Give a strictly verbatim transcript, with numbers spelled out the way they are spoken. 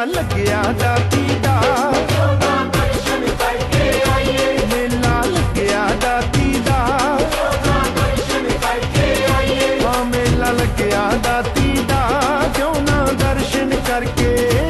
ਲੱਗਿਆ ਦਾਤੀ ਦਾ, ਦਰਸ਼ਨ ਕਰਕੇ ਆਈਏ, ਮੇਲਾ ਲੱਗਿਆ ਦਾਤੀ ਦਾ, ਦਰਸ਼ਨ ਕਰਕੇ ਆਈਏ, ਹਾਂ ਮੇਲਾ ਲੱਗਿਆ ਦਾਤੀ ਦਾ, ਕਿਉਂ ਨਾ ਦਰਸ਼ਨ ਕਰਕੇ